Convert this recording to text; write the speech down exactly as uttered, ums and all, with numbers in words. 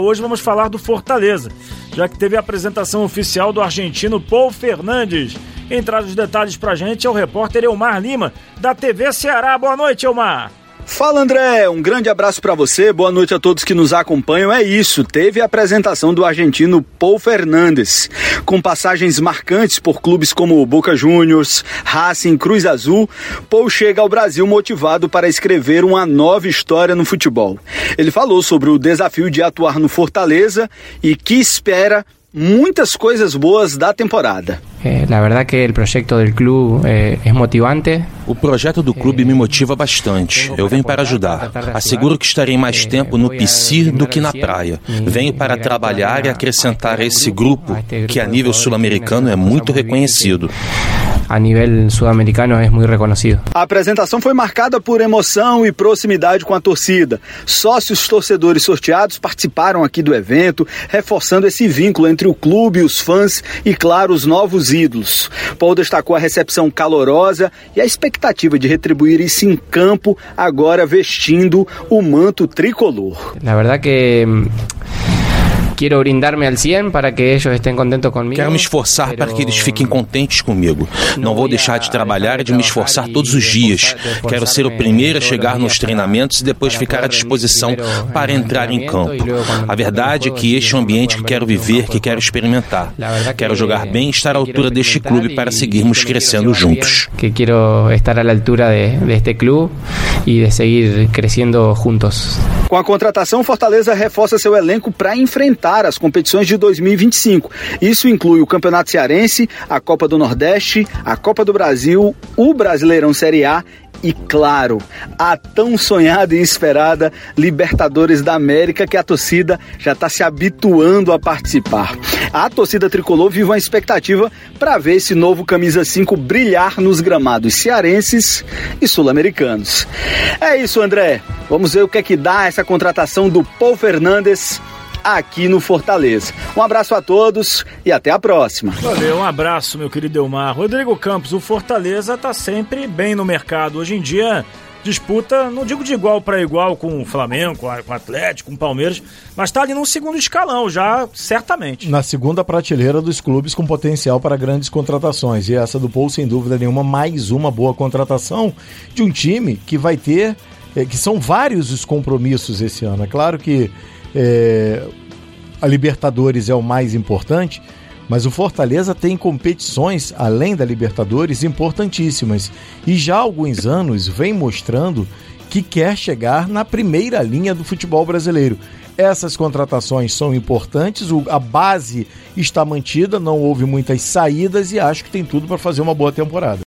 Hoje vamos falar do Fortaleza, já que teve a apresentação oficial do argentino Paul Fernandes. Quem traz os detalhes pra gente é o repórter Elmar Lima, da T V Ceará. Boa noite, Elmar. Fala, André, um grande abraço para você, boa noite a todos que nos acompanham. É isso, teve a apresentação do argentino Paul Fernandes, com passagens marcantes por clubes como Boca Juniors, Racing, Cruz Azul. Paul chega ao Brasil motivado para escrever uma nova história no futebol. Ele falou sobre o desafio de atuar no Fortaleza e que espera muitas coisas boas da temporada. Eh, la verdad que el proyecto del club eh, es motivante. O projeto do clube me motiva bastante. Eu venho para ajudar. Asseguro que estarei mais tempo no P C do que na praia. Venho para trabalhar e acrescentar a esse grupo, que a nível sul-americano é muito reconhecido. A nível sul-americano é muito reconhecido. A apresentação foi marcada por emoção e proximidade com a torcida. Sócios torcedores sorteados participaram aqui do evento, reforçando esse vínculo entre o clube, os fãs e, claro, os novos ídolos. Paul destacou a recepção calorosa e a expectativa de retribuir isso em campo, agora vestindo o manto tricolor. Na verdade que quero brindar-me al cem para que eles estejam contentos comigo. Quero me esforçar para que eles fiquem contentes comigo. Não vou deixar de trabalhar e de me esforçar todos os dias. Quero ser o primeiro a chegar nos treinamentos e depois ficar à disposição para entrar em campo. A verdade é que este é o ambiente que quero viver, que quero experimentar. Quero jogar bem e estar à altura deste clube para seguirmos crescendo juntos. Que quero estar à altura de, deste clube e de seguir crescendo juntos. Com a contratação, Fortaleza reforça seu elenco para enfrentar as competições de dois mil e vinte e cinco. Isso inclui o Campeonato Cearense, a Copa do Nordeste, a Copa do Brasil, o Brasileirão Série A e, claro, a tão sonhada e esperada Libertadores da América, que a torcida já está se habituando a participar. A torcida tricolor vive uma expectativa para ver esse novo camisa cinco brilhar nos gramados cearenses e sul-americanos. É isso, André. Vamos ver o que é que dá essa contratação do Paul Fernandes aqui no Fortaleza. Um abraço a todos e até a próxima. Valeu, um abraço, meu querido Elmar. Rodrigo Campos, o Fortaleza está sempre bem no mercado. Hoje em dia disputa, não digo de igual para igual com o Flamengo, com o Atlético, com o Palmeiras, mas está ali num segundo escalão já, certamente. Na segunda prateleira dos clubes com potencial para grandes contratações. E essa do Paul, sem dúvida nenhuma, mais uma boa contratação de um time que vai ter, é, que são vários os compromissos esse ano. É claro que É, a Libertadores é o mais importante, mas o Fortaleza tem competições além da Libertadores importantíssimas e já há alguns anos vem mostrando que quer chegar na primeira linha do futebol brasileiro. Essas contratações são importantes, a base está mantida, não houve muitas saídas e acho que tem tudo para fazer uma boa temporada.